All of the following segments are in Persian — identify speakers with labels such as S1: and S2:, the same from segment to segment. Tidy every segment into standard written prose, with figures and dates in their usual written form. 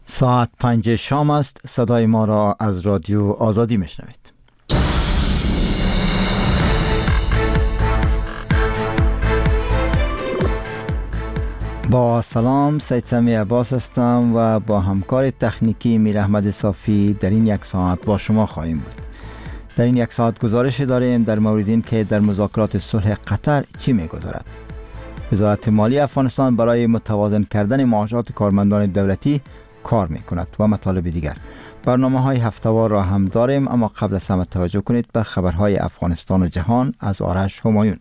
S1: ساعت 5 شام است. صدای ما را از رادیو آزادی میشنوید. با سلام، سید سمی عباس هستم و با همکار تکنیکی میر احمد صافی در این یک ساعت با شما خواهیم بود. در این یک ساعت گزارش داریم در مورد این که در مذاکرات صلح قطر چی می‌گذرد. وزارت مالی افغانستان برای متوازن کردن معاشات کارمندان دولتی کار می‌کند و مطالب دیگر. برنامه‌های هفته‌وار را هم داریم، اما قبل از همه توجه کنید به خبرهای افغانستان و جهان از آرش همایون.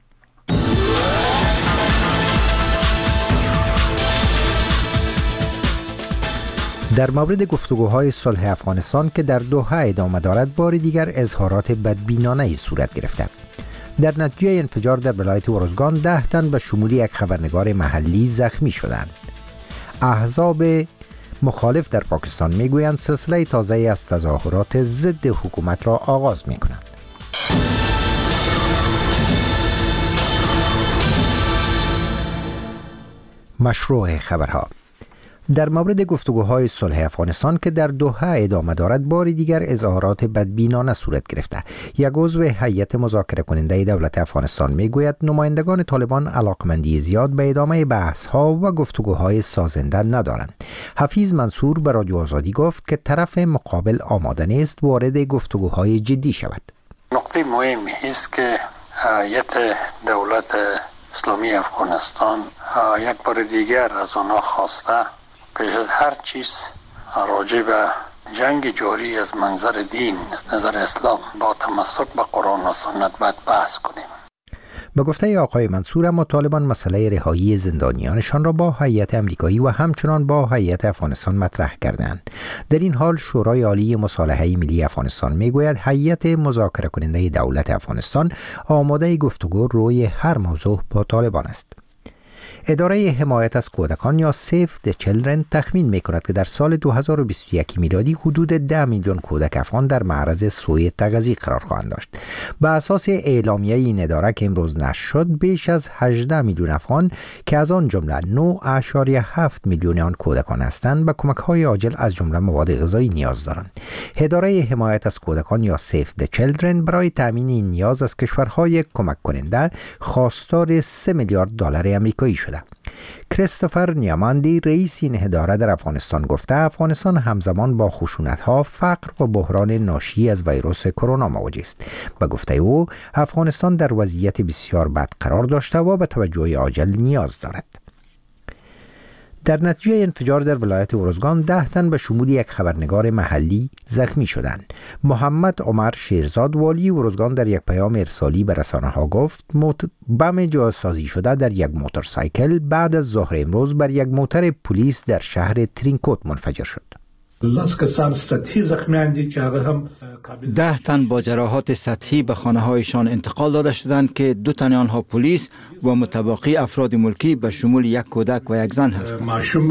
S2: در مورد گفتگوهای صلح افغانستان که در دوحه ادامه دارد، بار دیگر اظهارات بدبینانه‌ای صورت گرفته. در نتیجه انفجار در ولایت ارزگان 10 تن به شمول یک خبرنگار محلی زخمی شدند. احزاب مخالف در پاکستان میگویند سلسله تازه‌ای از تظاهرات ضد حکومت را آغاز می‌کنند. مشروع خبرها. در مورد گفتگوهای صلح افغانستان که در دوحه ادامه دارد، بار دیگر اظهارات بدبینانه صورت گرفته. یک عضو هیئت مذاکره کننده دولت افغانستان میگوید نمایندگان طالبان علاقمندی زیاد به ادامه بحث‌ها و گفتگوهای سازنده ندارند. حفیظ منصور به رادیو آزادی گفت که طرف مقابل آماده نیست وارد گفتگوهای جدی شود.
S3: نقطه مهمی است که هیئت دولت اسلامی افغانستان یک بار دیگر از آنها خواسته پیش از هر چیز راجع به جنگ جاری از منظر دین، از نظر اسلام با تمسک به قرآن و سنت باید بحث کنیم.
S2: به گفته آقای منصور، اما طالبان مسئله رهایی زندانیانشان را با هیئت امریکایی و همچنان با هیئت افغانستان مطرح کردند. در این حال شورای عالی مصالحه ملی افغانستان میگوید هیئت مذاکره کننده دولت افغانستان آماده گفتگو روی هر موضوع با طالبان است. اداره حمایت از کودکان یا سیف د چیلدرن تخمین می‌کند که در سال 2021 میلادی حدود 10 میلیون کودک افغان در معرض سوء تغذیه قرار خواهند داشت. به اساس اعلامیه این اداره که امروز نشر شد، بیش از 18 میلیون افغان که از آن جمله 9.7 میلیون آن کودکان هستند به کمک‌های عاجل از جمله مواد غذایی نیاز دارند. اداره حمایت از کودکان یا سیف د چیلدرن برای تامین این نیاز از کشورهای کمک کننده خواستار 3 میلیارد دلار آمریکایی شده. کریستوفر نیاماندی رئیس این اداره در افغانستان گفته افغانستان همزمان با خشونت‌ها، فقر و بحران ناشی از ویروس کرونا مواجه است. به گفته او افغانستان در وضعیت بسیار بد قرار داشته و به توجه عاجل نیاز دارد. در نتیجه انفجار در ولایت ارزگان 10 تن به شمول یک خبرنگار محلی زخمی شدند. محمد عمر شیرزاد والی ارزگان در یک پیام ارسالی به رسانه‌ها گفت بم جاسازی شده در یک موتورسایکل بعد از ظهر امروز بر یک موتر پلیس در شهر ترینکوت منفجر شد.
S1: 10 تن با جراحات سطحی به خانه‌هایشان انتقال داده شدند که 2 تن آنها پلیس و متبقی افراد ملکی به شمول یک کودک و یک زن هستند.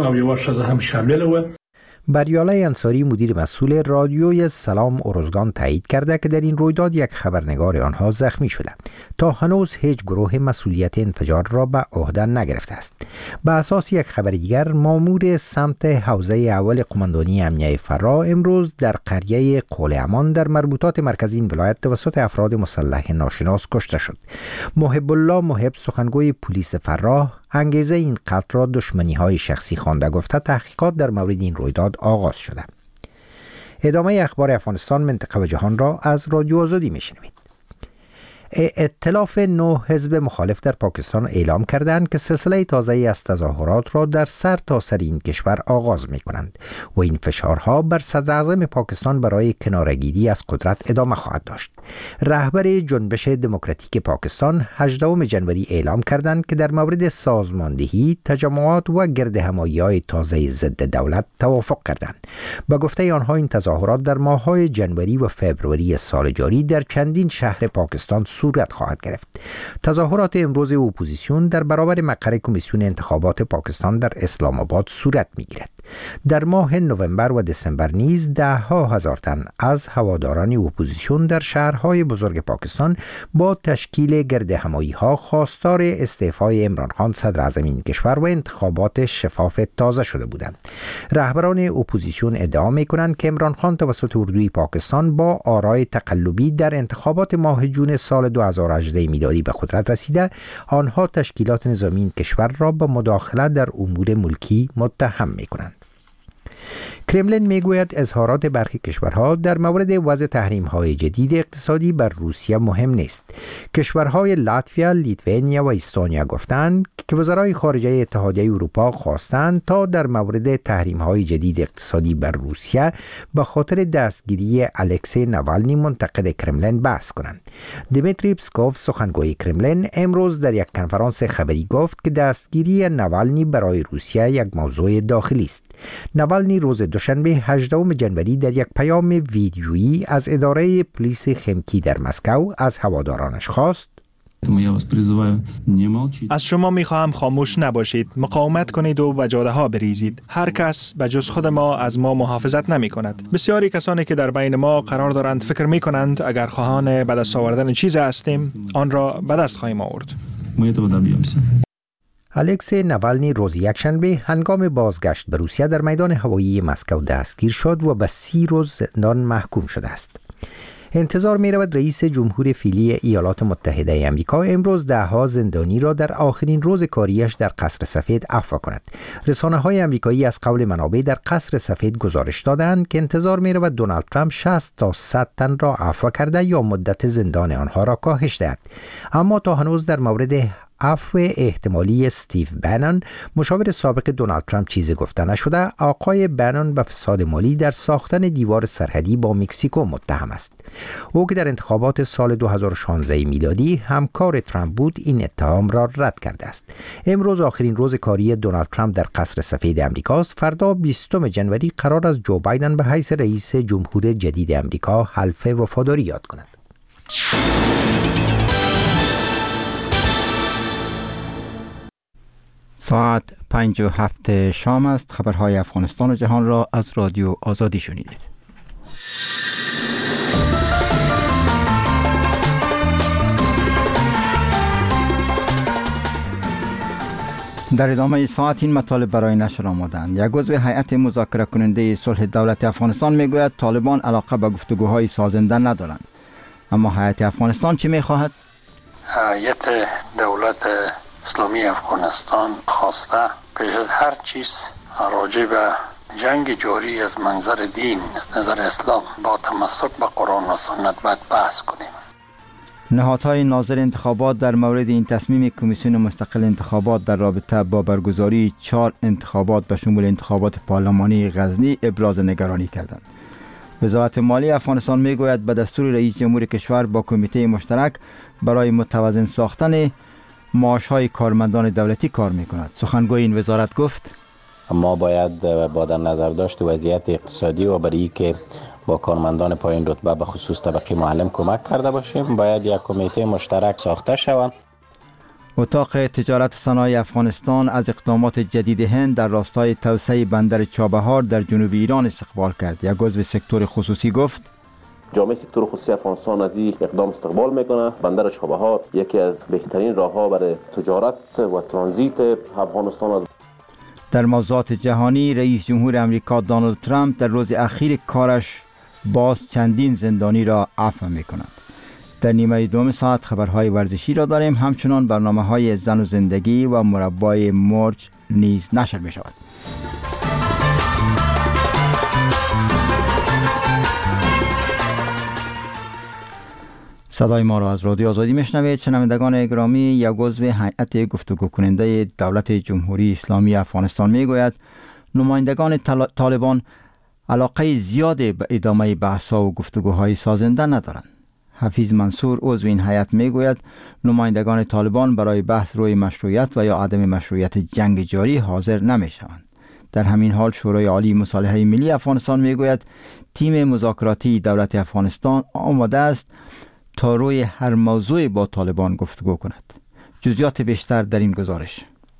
S2: بریاله انصاری مدیر مسئول رادیوی سلام ارزگان تایید کرده که در این رویداد یک خبرنگار آنها زخمی شده. تا هنوز هیچ گروه مسئولیت انفجار را به عهده نگرفته است. به اساس یک خبر دیگر، مامور سمت حوزه اول قماندانی امنیه فراه امروز در قریه قول امان در مربوطات مرکزی این ولایت توسط افراد مسلح ناشناس کشته شد. محب الله محب سخنگوی پلیس فراه انگیزه این قتل را دشمنی‌های شخصی خوانده گفته تحقیقات در مورد این رویداد آغاز شده. ادامه اخبار افغانستان، منطقه و جهان را از رادیو آزادی میشنوید. ائتلاف 9 حزب مخالف در پاکستان اعلام کردند که سلسله تازه‌ای از تظاهرات را در سرتاسر این کشور آغاز می‌کنند و این فشارها بر صدراعظم پاکستان برای کناره‌گیری از قدرت ادامه خواهد داشت. رهبر جنبش دموکراتیک پاکستان 18 ژانویه اعلام کردند که در مورد سازماندهی، تجمعات و گردهمایی‌های تازه ضد دولت توافق کردند. به گفته آنها این تظاهرات در ماه‌های ژانویه و فوریه سال جاری در چندین شهر پاکستان صورت خواهد گرفت. تظاهرات امروز اپوزیسیون در برابر مقر کمیسیون انتخابات پاکستان در اسلام آباد صورت می‌گیرد. در ماه نوامبر و دسامبر نیز ده‌ها هزار تن از هواداران اپوزیسیون در شهرهای بزرگ پاکستان با تشکیل گردهمایی‌ها خواستار استعفای عمران خان صدر اعظم این کشور و انتخابات شفاف تازه شده بودند. رهبران اپوزیسیون ادعا می‌کنند که عمران خان توسط اردوی پاکستان با آرای تقلبی در انتخابات ماه جون سال 2018 میلادی به قدرت رسیده، آنها تشکیلات نظامی این کشور را به مداخله در امور ملکی متهم می‌کنند. کرملین میگوید اظهارات برخی کشورها در مورد وضع تحریم‌های جدید اقتصادی بر روسیه مهم نیست. کشورهای لاتویا، لیتوانیا و استونیا گفتند که وزرای خارجه اتحادیه اروپا خواستند تا در مورد تحریم‌های جدید اقتصادی بر روسیه به خاطر دستگیری الکسی ناوالنی منتقد کرملین بحث کنند. دیمیتری پسکوف سخنگوی کرملین امروز در یک کنفرانس خبری گفت که دستگیری ناوالنی برای روسیه یک موضوع داخلی است. ناوالنی روز دوشنبه 18 جنوری در یک پیام ویدیویی از اداره پلیس خمکی در مسکو از هوادارانش خواست:
S4: از شما میخواهم خاموش نباشید، مقاومت کنید و به جاده ها بریزید. هر کس به جز خود ما از ما محافظت نمی کند. بسیاری کسانی که در بین ما قرار دارند فکر می کنند اگر خواهان به دست آوردن چیز هستیم آن را به دست خواهیم آورد.
S2: الکسی ناوالنی روز یکشنبه هنگام بازگشت به روسیه در میدان هوایی مسکو دستگیر شد و به 30 روز زندان محکوم شده است. انتظار می رود رئیس جمهور فعلی ایالات متحده آمریکا امروز ده‌ها زندانی را در آخرین روز کاریش در قصر سفید عفو کند. رسانه‌های آمریکایی از قول منابع در قصر سفید گزارش دادند که انتظار می رود دونالد ترامپ 60 تا 100 تن را عفو کرده یا مدت زندان آنها را کاهش دهد. اما تا هنوز در مورد عفو احتمالی استیو بنن، مشاور سابق دونالد ترامپ، چیزی گفته نشده. آقای بنن به فساد مالی در ساختن دیوار سرحدی با مکزیکو متهم است. او که در انتخابات سال 2016 میلادی همکار ترامپ بود، این اتهام را رد کرده است. امروز آخرین روز کاری دونالد ترامپ در قصر سفید آمریکاست. فردا 20 جنوری قرار است جو بایدن به حیث رئیس جمهور جدید آمریکا حلف وفاداری یاد کند.
S1: ساعت 5:07 شام است. خبرهای افغانستان و جهان را از رادیو آزادی شنیدید. در ادامه ساعت این مطالب برای نشر آمدند. یک عضو هیئت مذاکره کننده صلح دولت افغانستان میگوید طالبان علاقه به گفتگوهای سازنده ندارند. اما هیئت افغانستان چی میخواهد؟
S3: هیئت دولت اسلامی افغانستان خواسته پیش از هر چیز راجع به جنگ جاری از منظر دین، از نظر اسلام با تمسک به قرآن و سنت باید بحث کنیم.
S1: نهادهای ناظر انتخابات در مورد این تصمیم کمیسیون مستقل انتخابات در رابطه با برگزاری 4 انتخابات به شمول انتخابات پارلمانی غزنی ابراز نگرانی کردند. وزارت مالی افغانستان میگوید به دستور رئیس جمهور کشور با کمیته مشترک برای متوازن ساختن معاش‌های کارمندان دولتی کار می‌کند. سخنگوی این وزارت گفت:
S5: ما باید با در نظر داشت وضعیت اقتصادی و برای که با کارمندان پایین رتبه به خصوص طبقه معلم کمک کرده باشیم، باید یک کمیته مشترک ساخته شود.
S1: اتاق تجارت صنایع افغانستان از اقدامات جدید هند در راستای توسعه بندر چابهار در جنوب ایران استقبال کرد. یک عضو سکتور خصوصی گفت:
S6: جامعه سکتور خصوصی افغانستان از این اقدام استقبال میکنه. بندر چابهار یکی از بهترین راه‌ها برای تجارت و ترانزیت افغانستان است.
S1: در موضوعات جهانی، رئیس جمهور امریکا دونالد ترامپ در روز اخیر کارش باز چندین زندانی را عفو میکند. در نیمه دوم ساعت خبرهای ورزشی را داریم. همچنان برنامه‌های زن و زندگی و مربای مرج نیز نشر می شود. صدای ما را از رادیو آزادی میشنوید. شنوندگان گرامی، یک عضو هیئت گفتگو کننده دولت جمهوری اسلامی افغانستان میگوید نمایندگان طالبان علاقه زیاد به ادامه بحث‌ها و گفتگوهای سازنده ندارند. حفیظ منصور عضو این هیئت میگوید نمایندگان طالبان برای بحث روی مشروعیت و یا عدم مشروعیت جنگ جاری حاضر نمیشوند. در همین حال شورای عالی مصالحه ملی افغانستان میگوید تیم مذاکراتی دولت افغانستان آماده است تا روی هر موضوع با طالبان گفتگو کند. جزئیات بیشتر در این گزارش.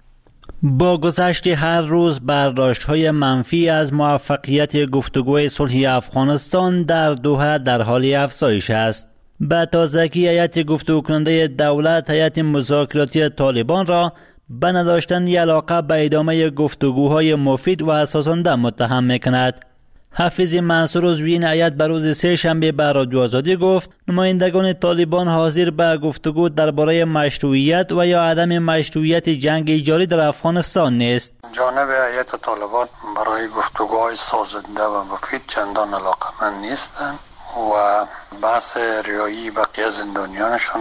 S7: با گذشت هر روز برداشت‌های منفی از موفقیت گفتگوی صلحی افغانستان در دوحه در حال افزایش است. به تازگی هیئت گفتگو کننده دولت هیئت مذاکراتی طالبان را به نداشتن علاقه به ادامه گفتگوهای مفید و اساسانده متهم می‌کند. حافظ منصور عضو این هیئت بر روز سه‌شنبه به رادیو آزادی گفت نمایندگان طالبان حاضر به گفتگو درباره مشروعیت و یا عدم مشروعیت جنگ جاری در افغانستان نیست.
S3: جانب هیئت طالبان برای گفتگوهای سازنده و مفید چندان علاقه‌مند نیستند و بحث رهایی بقیه زندانیانشان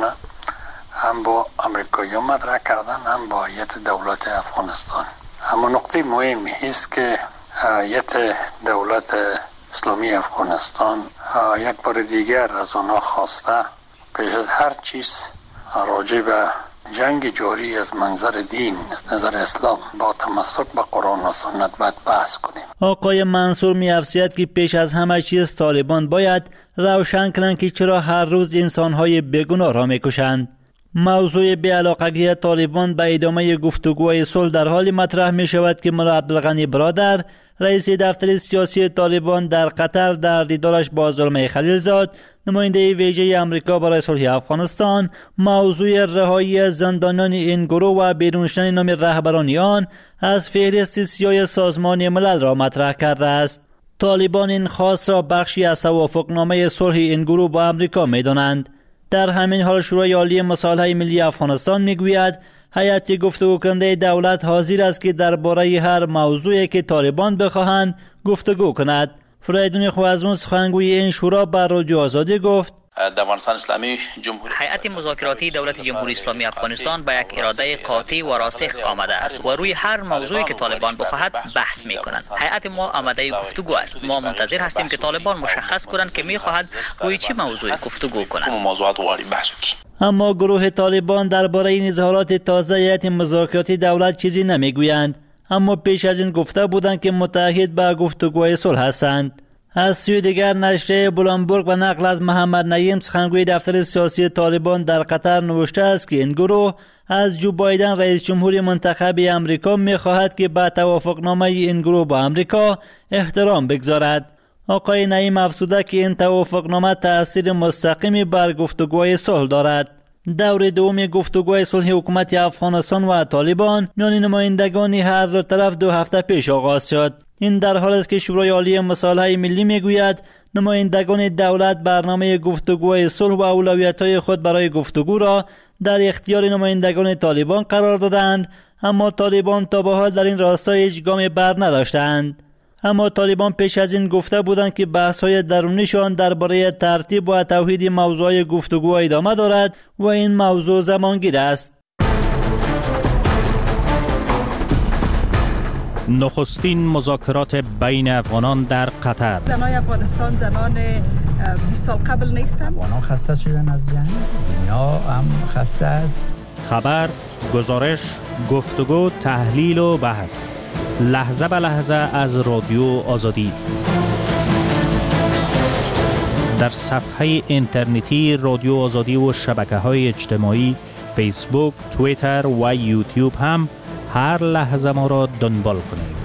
S3: هم با امریکایی‌ها مطرح کردن هم با هیئت دولت افغانستان. اما نکته مهم است که هیئت دولت اسلامی افغانستان یک بار دیگر از آنها خواسته پیش از هر چیز راجع به جنگ جاری از منظر دین از نظر اسلام با تمسک به قرآن و سنت باید بحث کنیم.
S7: آقای منصور می‌افزاید که پیش از همه چیز طالبان باید روشن کنند که چرا هر روز انسان‌های بیگناه را می‌کشند. موضوع بی‌علاقگی طالبان به ادامه گفتگوهای صلح در حال مطرح می شود که ملا عبدالغنی برادر رئیس دفتر سیاسی طالبان در قطر در دیدارش با زلمه خلیلزاد نماینده ویژه امریکا برای صلح افغانستان موضوع رهایی زندانیان این گروه و بیرون شدن نام رهبران آن از فهرست سیاه سازمان ملل را مطرح کرده است. طالبان این خواست را بخشی از توافقنامه صلح این گروه با امریکا می دانند. در همین حال شورای عالی مصالحه ملی افغانستان میگوید هیئت گفتگو کننده دولت حاضر است که درباره هر موضوعی که طالبان بخواهند گفتگو کند. فریدون خوازمون سخنگوی این شورا بر رادیو آزادی گفت
S8: افغانستان اسلامی هیئت مذاکراتی دولت جمهوری اسلامی افغانستان به یک اراده قاطع و راسخ آمده است و روی هر موضوعی که طالبان بخواهد بحث می‌کنند. هیئت ما آماده گفتگو است. ما منتظر هستیم که طالبان مشخص کنند که می‌خواهد روی چه موضوعی گفتگو کنند.
S7: اما گروه طالبان درباره این اظهارات تازه هیئت مذاکراتی دولت چیزی نمیگویند. اما پیش از این گفته بودند که متحد به گفتگوهای صلح هستند. از سوی دیگر نشریه بلومبرگ و نقل از محمد نعیم سخنگوی دفتر سیاسی طالبان در قطر نوشته است که این گروه از جو بایدن رئیس جمهور منتخب امریکا می‌خواهد که به توافقنامه این گروه با امریکا احترام بگذارد. آقای نعیم افزوده که این توافقنامه تأثیر مستقیمی بر گفتگوهای صلح دارد. دور دوم گفتگوهای صلح حکومت افغانستان و طالبان میان نمایندگان هر دو طرف 2 هفته پیش آغاز شد. این در حالی است که شورای عالی مصالحه ملی میگوید نمایندگان دولت برنامه گفتگوهای صلح و اولویت‌های خود برای گفتگو را در اختیار نمایندگان طالبان قرار دادند، اما طالبان تا به حال در این راستا هیچ گامی بر نداشتند. اما طالبان پیش از این گفته بودند که بحث‌های درونیشان درباره ترتیب و توحید موضوع گفتگو ادامه دارد و این موضوع زمانگیر است.
S9: نخستین مذاکرات بین افغانان در قطر.
S10: زنان افغانستان زنان 20 سال قبل نیستند.
S11: افغانان خسته شدن از جنگ، دنیا هم خسته است.
S9: خبر، گزارش، گفتگو، تحلیل و بحث لحظه به لحظه از رادیو آزادی در صفحه اینترنتی رادیو آزادی و شبکه‌های اجتماعی فیسبوک، توییتر و یوتیوب هم هر لحظه ما را دنبال کنید.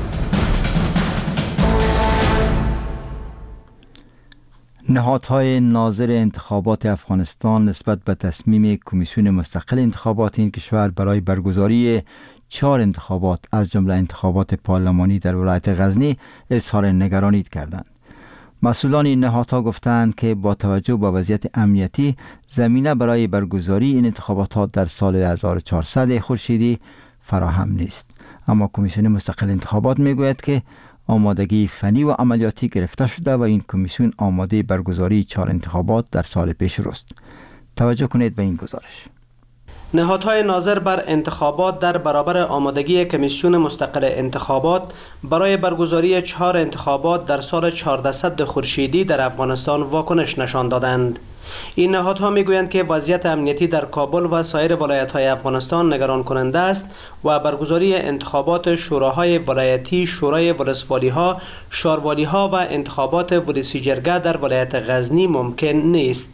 S1: نهادهای ناظر انتخابات افغانستان نسبت به تصمیم کمیسیون مستقل انتخابات این کشور برای برگزاری 4 انتخابات از جمله انتخابات پارلمانی در ولایت غزنی اظهار نگرانی کردند. مسئولان این نهادها گفتند که با توجه به وضعیت امنیتی زمینه برای برگزاری این انتخابات در سال 1400 خورشیدی فراهم نیست. اما کمیسیون مستقل انتخابات میگوید که آمادگی فنی و عملیاتی گرفته شده و این کمیسیون آماده برگزاری 4 انتخابات در سال پیش روست. توجه کنید به این گزارش.
S12: نهادهای ناظر بر انتخابات در برابر آمادگی کمیسیون مستقل انتخابات برای برگزاری 4 انتخابات در سال 1400 خورشیدی در افغانستان واکنش نشان دادند. این نهادها میگویند که وضعیت امنیتی در کابل و سایر ولایت‌های افغانستان نگران کننده است و برگزاری انتخابات شوراهای ولایتی، شورای ولسوالی‌ها، شاروالی‌ها و انتخابات ولسی جرگه در ولایت غزنی ممکن نیست.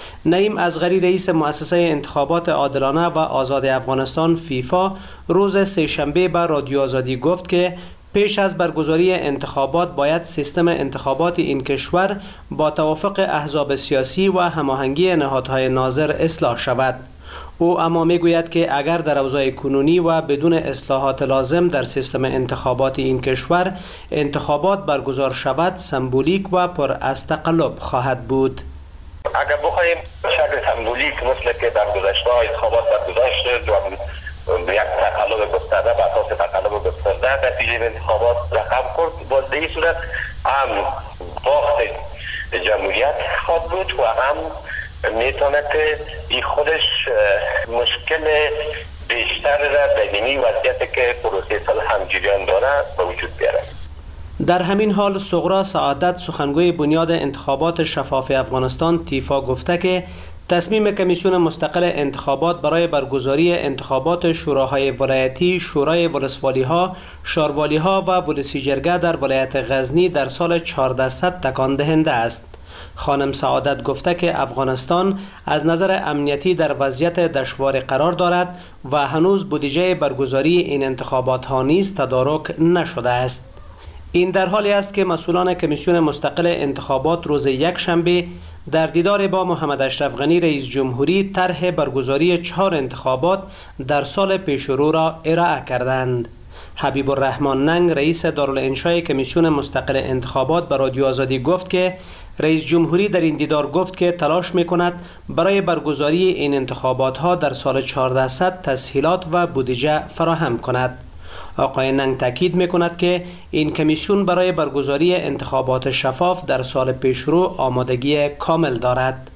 S12: نعیم اصغری رئیس مؤسسه انتخابات عادلانه و آزاد افغانستان فیفا روز سه‌شنبه به رادیو آزادی گفت که پیش از برگزاری انتخابات باید سیستم انتخابات این کشور با توافق احزاب سیاسی و هماهنگی نهادهای ناظر اصلاح شود. او اما میگوید که اگر در اوضاع کنونی و بدون اصلاحات لازم در سیستم انتخابات این کشور انتخابات برگزار شود سمبولیک و پر از تقلب خواهد بود.
S13: اگر بخوایم شکل سمبولیک مثل که در گذشته انتخابات برگزار شد و یک تقلب گسترده به اساس تقلب گسترده نتیجه انتخابات رقم خورد، باز در این صورت هم باخت جمهوریت خواهد بود و هم میتونه که این خودش مشکل بیشتر را در این وضعیت که پروسه صلح هم جریان داره به وجود بیاره.
S12: در همین حال سغرا سعادت سخنگوی بنیاد انتخابات شفاف افغانستان تیفا گفته که تصمیم کمیسیون مستقل انتخابات برای برگزاری انتخابات شوراهای ولایتی، شورای ولسوالی‌ها، شاروالی‌ها و ولسی جرگه در ولایت غزنی در سال 1400 تکان دهنده است. خانم سعادت گفته که افغانستان از نظر امنیتی در وضعیت دشوار قرار دارد و هنوز بودجه برگزاری این انتخابات ها نیز تدارک نشده است. این در حالی است که مسئولان کمیسیون مستقل انتخابات روز یکشنبه در دیدار با محمد اشرف غنی رئیس جمهوری طرح برگزاری 4 انتخابات در سال پیشرو را ارائه کردند. حبیب الرحمن ننگ رئیس دارالانشای کمیسیون مستقل انتخابات به رادیو آزادی گفت که رئیس جمهوری در این دیدار گفت که تلاش می‌کند برای برگزاری این انتخابات ها در سال 1400 تسهیلات و بودجه فراهم کند. آقای ننگ تاکید می‌کند که این کمیسیون برای برگزاری انتخابات شفاف در سال پیشرو آمادگی کامل دارد.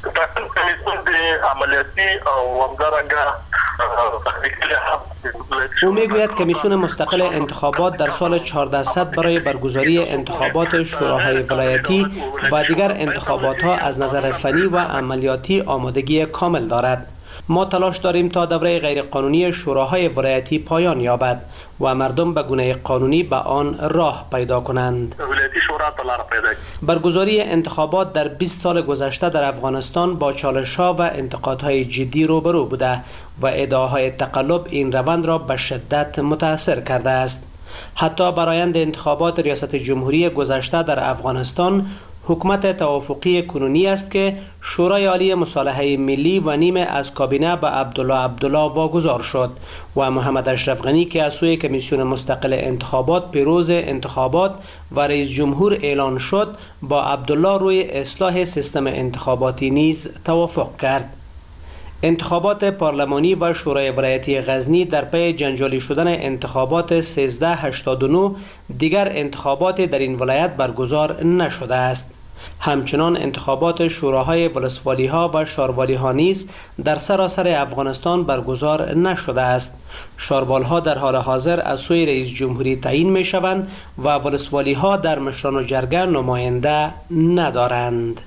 S12: او میگوید کمیسیون مستقل انتخابات در سال 1400 برای برگزاری انتخابات شوراهای ولایتی و دیگر انتخابات ها از نظر فنی و عملیاتی آمادگی کامل دارد. ما تلاش داریم تا دوره غیرقانونی شوراهای ولایتی پایان یابد و مردم به گونه قانونی به آن راه پیدا کنند. برگزاری انتخابات در 20 سال گذشته در افغانستان با چالش‌ها و انتقادهای جدی روبرو بوده و ادعاهای تقلب این روند را به شدت متاثر کرده است. حتی برآیند انتخابات ریاست جمهوری گذشته در افغانستان حکومت توافقی کنونی است که شورای عالی مصالحه ملی و نیمه از کابینه به عبدالله واگذار شد و محمد اشرف غنی که از سوی کمیسیون مستقل انتخابات پیروز انتخابات و رئیس جمهور اعلان شد با عبدالله روی اصلاح سیستم انتخاباتی نیز توافق کرد. انتخابات پارلمانی و شورای ولایتی غزنی در پی جنجالی شدن انتخابات 1389 دیگر انتخابات در این ولایت برگزار نشده است. همچنان انتخابات شوراهای ولسوالی‌ها و شاروالی‌ها نیز در سراسر افغانستان برگزار نشده است. شاروال‌ها در حال حاضر از سوی رئیس جمهوری تعیین می‌شوند و ولسوالی‌ها در مشران و جرگه نماینده ندارند.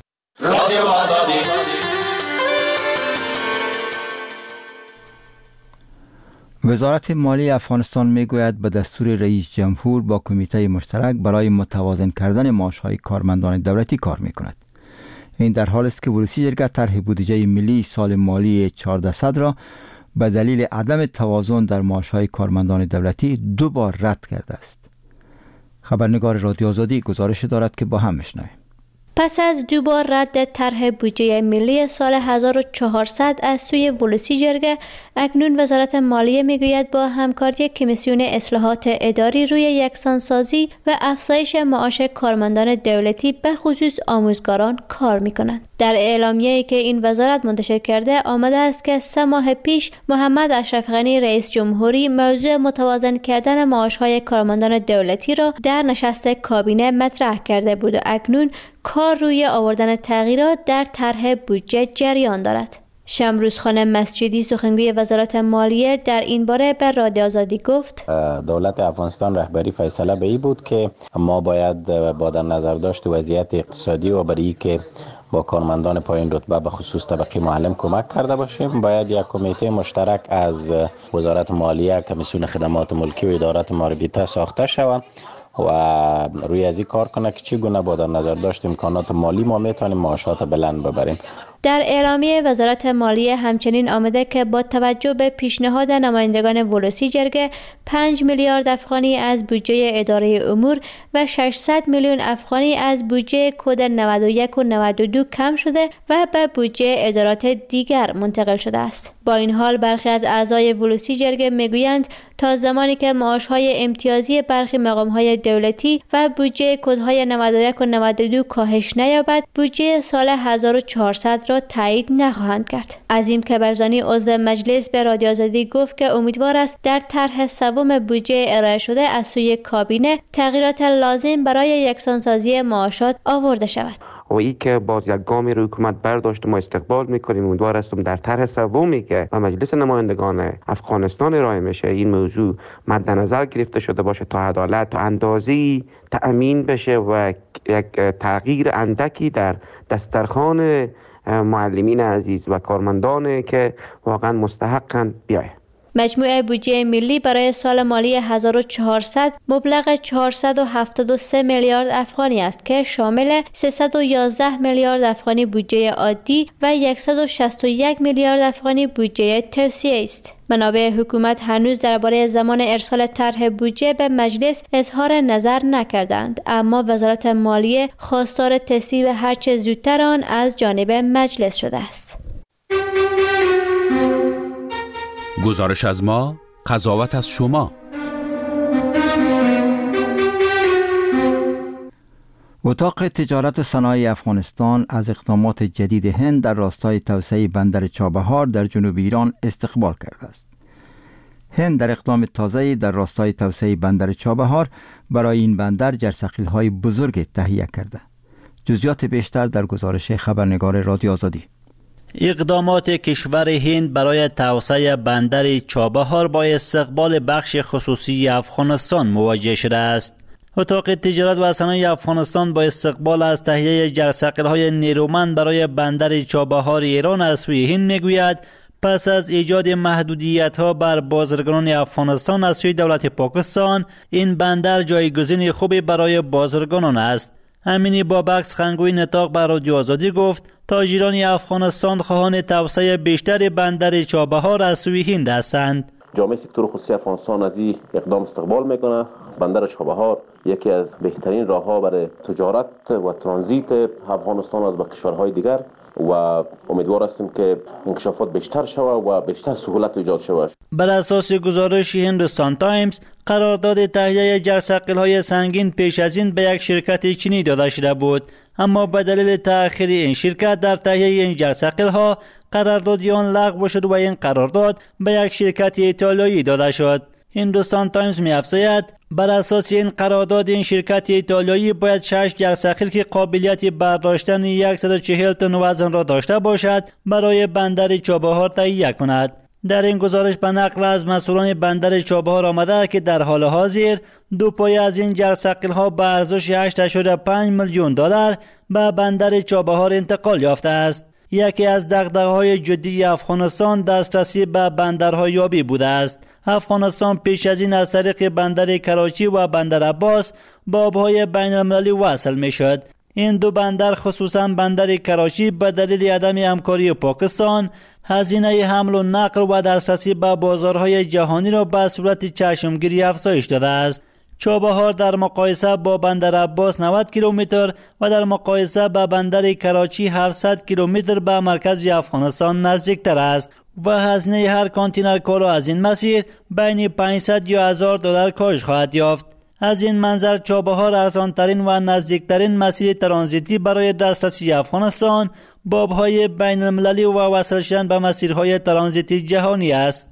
S1: وزارت مالی افغانستان میگوید به دستور رئیس جمهور با کمیته مشترک برای متوازن کردن معاش‌های کارمندان دولتی کار میکند. این در حالی است که ولسی جرگه طرح بودجه ملی سال مالی 1400 را به دلیل عدم توازن در معاش‌های کارمندان دولتی 2 بار رد کرده است. خبرنگار رادیو آزادی گزارش دارد که با هم میشنویم.
S14: پس از 2 بار رد طرح بودجه ملی سال 1400 از سوی ولسی جرگه، اکنون وزارت مالیه میگوید با همکاری کمیسیون اصلاحات اداری روی یکسانسازی و افزایش معاش کارمندان دولتی به خصوص آموزگاران کار میکنند. در اعلامیه‌ای که این وزارت منتشر کرده آمده است که 3 ماه پیش محمد اشرف غنی رئیس جمهوری موضوع متوازن کردن معاش‌های کارمندان دولتی را در نشست کابینه مطرح کرده بود و اکنون کار روی آوردن تغییرات در طرح بودجه جریان دارد. شمروز خان مسجدی سخنگوی وزارت مالیه در این باره به رادیو آزادی گفت
S5: دولت افغانستان رهبری فیصله به این بود که ما باید با در نظر داشت وضعیت اقتصادی و برای که با کارمندان پایین رتبه به خصوص طبقه معلم کمک کرده باشیم، باید یک کمیته مشترک از وزارت مالیه، کمیسیون خدمات ملکی و ادارات مربوطه ساخته شود و روی از این کار کنه که چگونه با در نظر داشت امکانات مالی ما میتونیم معاشات بلند ببریم.
S14: در اعلامیه وزارت مالیه همچنین آمده که با توجه به پیشنهاد نمایندگان ولسی جرگه 5 میلیارد افغانی از بودجه اداره امور و 600 میلیون افغانی از بودجه کد 91 و 92 کم شده و به بودجه ادارات دیگر منتقل شده است. با این حال برخی از اعضای ولسی جرگه میگویند تا زمانی که معاش‌های امتیازی برخی مقام‌های دولتی و بودجه کدهای 91 و 92 کاهش نیابد، بودجه سال 1400 را تایید نخواهند کرد. عظیم کبرزانی عضو مجلس به رادیو آزادی گفت که امیدوار است در طرح سوم بودجه ارائه شده از سوی کابینه تغییرات لازم برای یکسانسازی معاشات آورده شود.
S15: و ای که باز یک گامی رو حکومت برداشت ما استقبال میکنیم. امیدوار هستم در طرح سومی که به مجلس نمایندگان افغانستان ارائه میشه این موضوع مد نظر گرفته شده باشه تا عدالت تا اندازه‌ای تأمین بشه و یک تغییر اندکی در دسترخوان معلمین عزیز و کارمندان که واقعا مستحقن بیاید.
S14: مجموع بودجه ملی برای سال مالی 1400 مبلغ 473 میلیارد افغانی است که شامل 311 میلیارد افغانی بودجه عادی و 161 میلیارد افغانی بودجه توسعه است. منابع حکومت هنوز درباره زمان ارسال طرح بودجه به مجلس اظهار نظر نکردند، اما وزارت مالیه خواستار تصویب هرچه زودتر آن از جانب مجلس شده است.
S16: گزارش از ما، قضاوت از شما.
S1: اتاق تجارت و صنایع افغانستان از اقدامات جدید هند در راستای توسعه بندر چابهار در جنوب ایران استقبال کرده است. هند در اقدام تازه‌ای در راستای توسعه بندر چابهار برای این بندر جرثقیل‌های بزرگ تهیه کرده. جزئیات بیشتر در گزارش خبرنگار رادیو آزادی.
S7: اقدامات کشور هند برای توسعه بندر چابهار با استقبال بخش خصوصی افغانستان مواجه شده است. اتاق تجارت و صنایع افغانستان با استقبال از تهیه جرثقیل‌های نیرومند برای بندر چابهار ایران از سوی هند میگوید پس از ایجاد محدودیت‌ها بر بازرگانان افغانستان از سوی دولت پاکستان، این بندر جایگزین خوبی برای بازرگانان است. امینی بابکس خنگوی نطاق بر رادیو آزادی گفت تاجران افغانستان خواهان توسعه بیشتر بندر چابهار از سوی هند هستند.
S6: جامعه سکتور خصوصی افغانستان از این اقدام استقبال میکنه. بندر چابهار یکی از بهترین راه‌ها برای تجارت و ترانزیت افغانستان از به کشورهای دیگر و امیدوار هستیم که انکشافات بیشتر شود و بیشتر سهولت ایجاد شود.
S7: بر اساس گزارش هندوستان تایمز، قرارداد تهیه جرثقیل‌های سنگین پیش از این به یک شرکت چینی داده شده بود، اما به دلیل تأخیر این شرکت در تهیه این جرثقیل‌ها قرارداد آن لغو شد و این قرارداد به یک شرکت ایتالیایی داده شد. هندوستان تایمز می‌افزاید بر اساس این قرارداد این شرکت ایتالیایی باید 6 جرثقیل که قابلیت برداشتن 140 تن وزن را داشته باشد برای بندر چابهار تهیه کند. در این گزارش به نقل از مسئولان بندر چابهار آمده که در حال حاضر دو پایه از این جرثقیل‌ها به ارزش 8.5 میلیون دلار به بندر چابهار انتقال یافته است. یکی از دغدغه‌های جدی افغانستان دسترسی به بندرهای یابی بوده است. افغانستان پیش از این از طریق بندر کراچی و بندر عباس با آب‌های بین‌المللی وصل می‌شد. این دو بندر خصوصاً بندر کراچی به دلیل عدم همکاری پاکستان هزینه حمل و نقل و دسترسی به بازارهای جهانی را به صورت چشمگیری افزایش داده است. چابهار در مقایسه با بندر عباس 90 کیلومتر و در مقایسه با بندر کراچی 700 کیلومتر به مرکز افغانستان نزدیکتر است و هزینه هر کانتینر کالا از این مسیر بین 500 یا 1000 دلار کاهش خواهد یافت. از این منظر چابهار ارزانترین و نزدیکترین مسیر ترانزیتی برای دسترسی افغانستان با آب‌های بین المللی و وصل شدن به مسیرهای ترانزیتی جهانی است.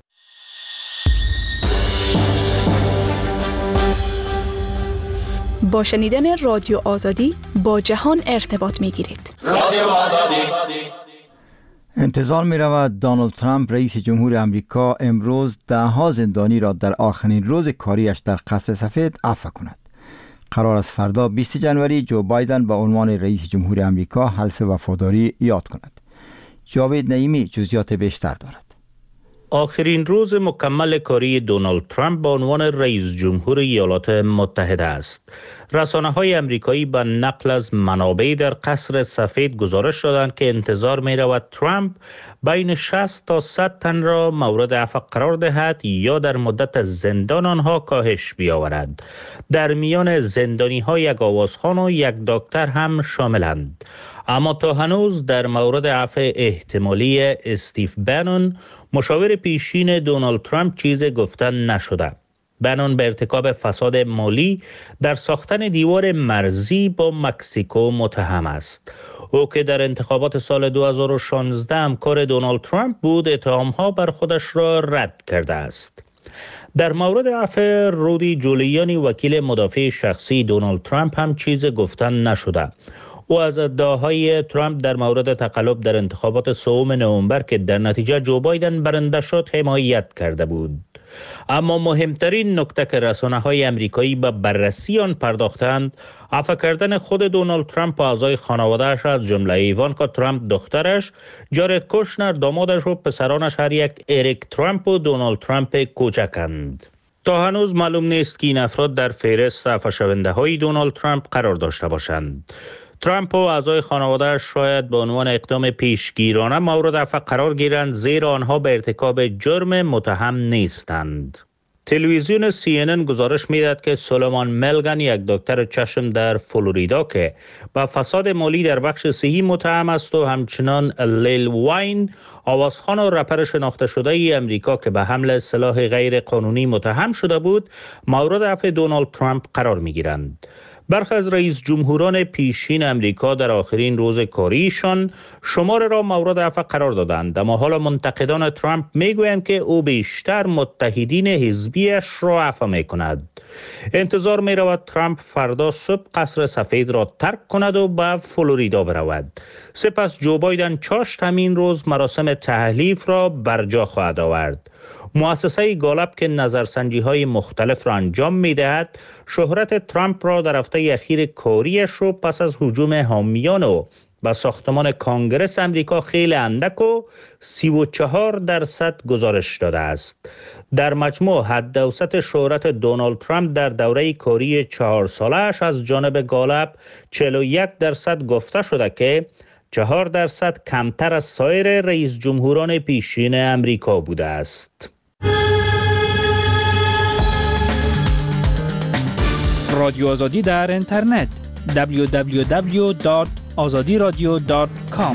S17: با شنیدن رادیو آزادی با جهان ارتباط می‌گیرید.
S1: رادیو آزادی. انتظار می رود دونالد ترامپ رئیس جمهور امریکا امروز 10 زندانی را در آخرین روز کاریش در قصر سفید عفو کند. قرار است فردا 20 جنوری جو بایدن به عنوان رئیس جمهور امریکا حلف وفاداری یاد کند. جاوید نعیمی جزئیات بیشتر دارد.
S9: آخرین روز مکمل کاری دونالد ترامپ به عنوان رئیس جمهور ایالات متحده است. رسانه‌های آمریکایی به نقل از منابعی در قصر سفید گزارش دادند که انتظار می‌رود ترامپ بین 60 تا 100 تن را مورد عفو قرار دهد یا در مدت از زندان آنها کاهش بیاورد. در میان زندانی‌ها یک آوازخوان و یک دکتر هم شاملند. اما تا هنوز در مورد عفو احتمالی استیو بنون مشاور پیشین دونالد ترامپ چیز گفتن نشده. بنون به ارتکاب فساد مالی در ساختن دیوار مرزی با مکزیکو متهم است. او که در انتخابات سال 2016 همکار دونالد ترامپ بود، اتهام‌ها بر خودش را رد کرده است. در مورد عفو رودی جولیانی وکیل مدافع شخصی دونالد ترامپ هم چیز گفتن نشده. او از ادعاهای ترامپ در مورد تقلب در انتخابات 3 نوامبر که در نتیجه جو بایدن برنده شد حمایت کرده بود. اما مهمترین نکته که رسانه‌های آمریکایی به بررسی آن پرداختند، عفو کردن خود دونالد ترامپ و اعضای خانواده‌اش از جمله ایوانکا ترامپ دخترش، جارد کوشنر دامادش و پسرانش هر یک اریک ترامپ و دونالد ترامپ کوچکند. تا هنوز معلوم نیست که این افراد در فهرست عفو شونده‌های دونالد ترامپ قرار داشته باشند. ترامپ و اعضای خانواده‌اش شاید به عنوان اقدام پیشگیرانه مورد عفو قرار گیرند، زیرا آنها به ارتکاب جرم متهم نیستند. تلویزیون CNN گزارش می‌دهد که سولومان ملگن، یک دکتر چشم در فلوریدا که با فساد مالی در بخش صحی متهم است، و همچنان لیل واین، آوازخوان و رپر شناخته شده ای امریکا که به حمل سلاح غیر قانونی متهم شده بود، مورد عفو دونالد ترامپ قرار می‌گیرند. برخی از رئیس جمهوران پیشین امریکا در آخرین روز کاریشان شمار را مورد عفو قرار دادند، اما حالا منتقدان ترامپ میگویند که او بیشتر متحدین حزبیش را عفو میکند. انتظار میرود ترامپ فردا صبح قصر سفید را ترک کند و به فلوریدا برود. سپس جو بایدن چاشت همین روز مراسم تحلیف را برجا خواهد آورد. مؤسسه گالپ که نظرسنجی‌های مختلف را انجام می‌دهد، شهرت ترامپ را در هفته اخیر کاریش رو پس از هجوم حامیان او به ساختمان کانگرس امریکا خیلی اندک و 34% گزارش داده است. در مجموع حد اوسط شهرت دونالد ترامپ در دوره کاری 4 ساله‌اش از جانب گالپ 41% گفته شده که 4% کمتر از سایر رئیس جمهوران پیشین امریکا بوده است.
S16: رادیو آزادی در اینترنت www.azadiradio.com.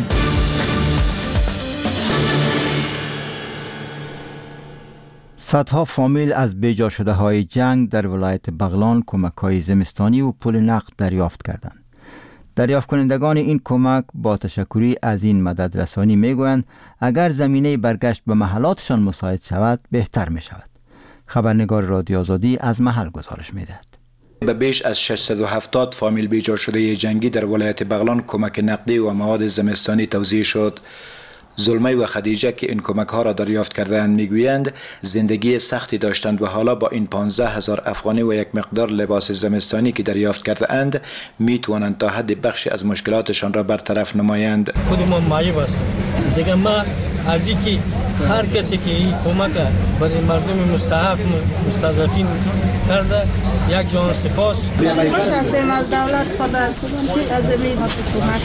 S1: صدها فامیل از بیجا شده های جنگ در ولایت بغلان کمک های زمستانی و پول نقد دریافت کردند. دریافت کنندگان این کمک با تشکری از این مدد رسانی میگویند اگر زمینه برگشت به محلاتشان مساعد شود بهتر می شود. خبرنگار رادیو آزادی از محل گزارش میدهد.
S18: به بیش از 670 فامیل بیجا شده جنگی در ولایت بغلان کمک نقدی و مواد زمستانی توزیع شد. زلمه و خدیجه که این کمک ها را دریافت کردند میگویند زندگی سختی داشتند و حالا با این 15,000 افغانی و یک مقدار لباس زمستانی که دریافت کرده اند می توانند تا حد بخشی از مشکلاتشان را برطرف نمایند.
S19: خود ما معیوب است دیگه، ما از اینکه هر کسی که این کمک برای مردم مستحق مستضعفین کرده یک جان سپاس.
S10: خوش هستیم از دولت خدا هستیم که از این کمک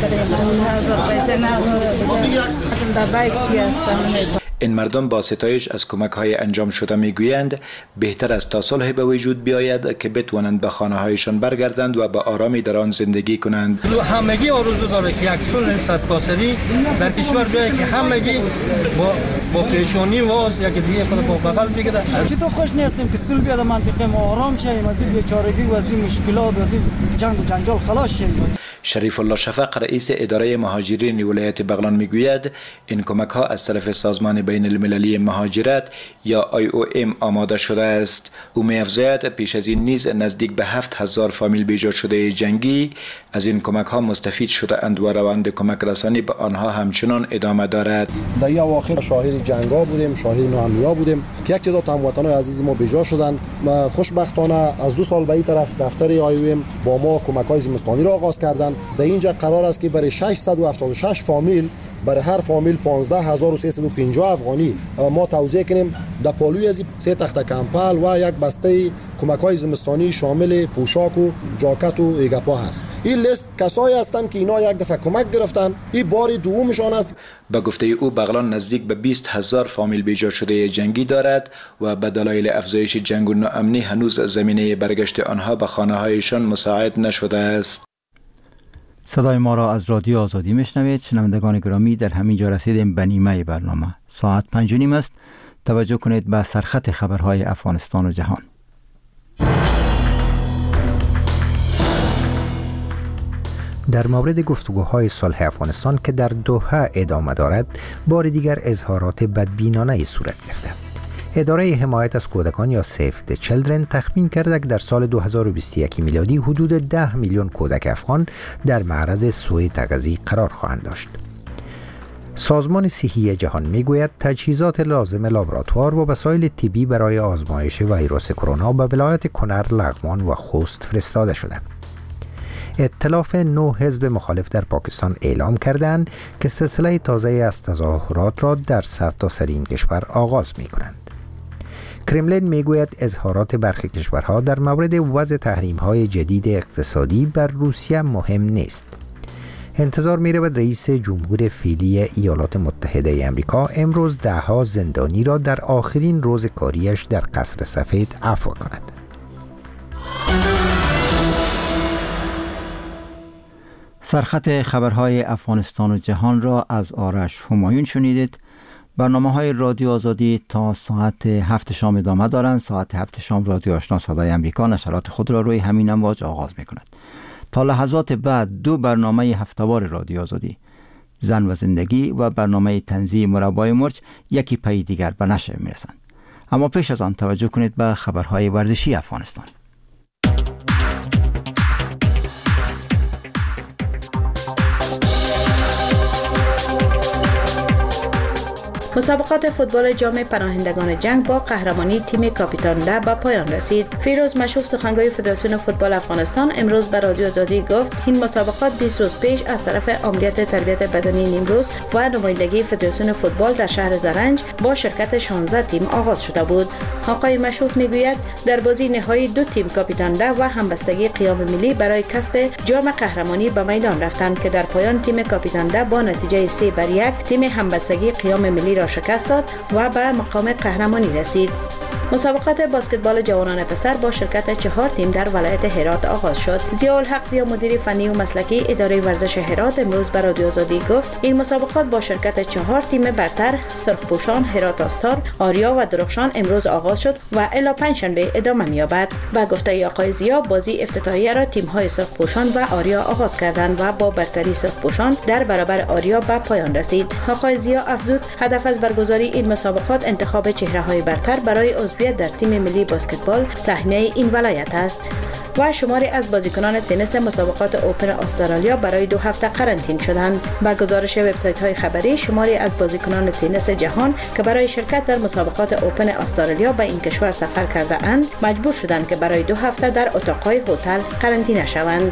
S10: کرده.
S18: این مردم با ستایش از کمک های انجام شده میگویند بهتر است تا صلح به وجود بیاید که بتوانند به خانه هایشان برگردند و به آرامی در آن زندگی کنند.
S19: همگی آرزو داره که یک صلح صدپاسری در کشور بیاید که همگی با پیشانی واز یک دیگه خود با بغل بگیره.
S20: چطور خوش نیستیم که صلح بیاد منطقه ما آرام شیم، از این بیچارگی و از این مشکلات و از این جنگ و جنجال خلاص شیم.
S18: شریف الله شفق رئیس اداره مهاجرین ولایت بغلان میگوید این کمک ها از طرف سازمان بین المللی مهاجرت یا IOM آماده شده است. او می‌افزاید پیش از این نیز نزدیک به 7,000 فامیل بیجا شده جنگی از این کمک ها مستفید شده اند و روند کمک رسانی به آنها همچنان ادامه دارد.
S21: در این اواخر شاهد جنگا بودیم، شاهد ناامنیا بودیم که یک تعداد هموطنان عزیز ما بیجا شدند. خوشبختانه از 2 سال به این طرف دفتر IOM با ما کمک های زمستانی را آغاز کردند هستند. در اینجا قرار است که برای 676 فامیل، برای هر فامیل 15350 افغانی ما توزیع کنیم. در پالوی از 3 تخته کمپل و یک بسته کمک‌های زمستانی شامل پوشاک و جاکت و ایگاپا هست. این لیست کسایی هستند که اینا یک دفعه کمک گرفتن، این بار دومشان است.
S18: به گفته او بغلان نزدیک به 20,000 فامیل بیجا شده جنگی دارد و به دلایل افزایش جنگ و ناامنی هنوز زمینه برگشت آنها به خانه‌هایشان مساعد نشده است.
S1: صدای ما را از رادیو آزادی میشنوید. شنوندگان گرامی، در همین جا رسیدیم به نیمه برنامه. ساعت 5:30 است. توجه کنید به سرخط خبرهای افغانستان و جهان.
S2: در مورد گفتگوهای صلح افغانستان که در دوحه ادامه دارد، بار دیگر اظهارات بدبینانه صورت گرفته. اداره حمایت از کودکان یا سیف د چیلدرن تخمین کرده که در سال 2021 میلادی حدود 10 میلیون کودک افغان در معرض سوء تغذیه قرار خواهند داشت. سازمان صحی جهان میگوید تجهیزات لازم لابراتوار و وسایل طبی برای آزمایش ویروس کرونا به ولایت کنر، لغمان و خوست فرستاده شده. ائتلاف 9 حزب مخالف در پاکستان اعلام کردند که سلسله تازه از تظاهرات را در سرتاسر این کشور آغاز می کنند. کرملین میگوید اظهارات برخی کشورها در مورد وضع تحریم‌های جدید اقتصادی بر روسیه مهم نیست. انتظار می رود رئیس جمهور فعلی ایالات متحده آمریکا امروز 10 زندانی را در آخرین روز کاریش در قصر سفید عفو کند.
S1: سرخط خبرهای افغانستان و جهان را از آرش همایون شنیدید. برنامه‌های رادیو آزادی تا ساعت 7 شام ادامه دارند. ساعت 7 شام رادیو آشنا صدای امریکا نشرات خود را روی همین امواج آغاز می‌کند. تا لحظات بعد 2 برنامه هفته‌وار رادیو آزادی، زن و زندگی و برنامه طنزی مربای مرچ یکی پی دیگر به نشر می‌رسند. اما پیش از آن توجه کنید به خبرهای ورزشی افغانستان.
S4: مسابقات فوتبال جام پناهندگان جنگ با قهرمانی تیم کاپیتان ده به پایان رسید. فیروز مشوف سخنگوی فدراسیون فوتبال افغانستان امروز به رادیو آزادی گفت این مسابقات 20 روز پیش از طرف عملیات تربیت بدنی نیمروز و نمایندگی فدراسیون فوتبال در شهر زرنج با شرکت 16 تیم آغاز شده بود. آقای مشوف میگوید در بازی نهایی 2 تیم کاپیتان ده و همبستگی قیام ملی برای کسب جام قهرمانی به میدان رفتند که در پایان تیم کاپیتان ده با نتیجه 3-1 تیم همبستگی قیام ملی را شکست داد و به مقام قهرمانی رسید. مسابقات بسکتبال جوانان پسر با شرکت 4 تیم در ولایت هرات آغاز شد. ضیاءالحق زیا مدیر فنی و مسلکی اداره ورزش هرات امروز به رادیو آزادی گفت این مسابقات با شرکت 4 تیم برتر سرخپوشان، هرات آستار، آریا و درخشان امروز آغاز شد و الی پنجشنبه ادامه می‌یابد. با گفته آقای زیا بازی افتتاحیه را تیم‌های سرخپوشان و آریا آغاز کردند و با برتری سرخپوشان در برابر آریا به پایان رسید. آقای زیا افزود هدف از برگزاری این مسابقات انتخاب چهره‌های برتر برای عضویت در تیم ملی بسکتبال سهمیه این ولایت است. و شماری از بازیکنان تنیس مسابقات اوپن استرالیا برای 2 هفته قرنطینه شدند. با گزارش وبسایت‌های خبری شماری از بازیکنان تنیس جهان که برای شرکت در مسابقات اوپن استرالیا به این کشور سفر کرده اند مجبور شدند که برای 2 هفته در اتاق‌های هتل قرنطینه شوند.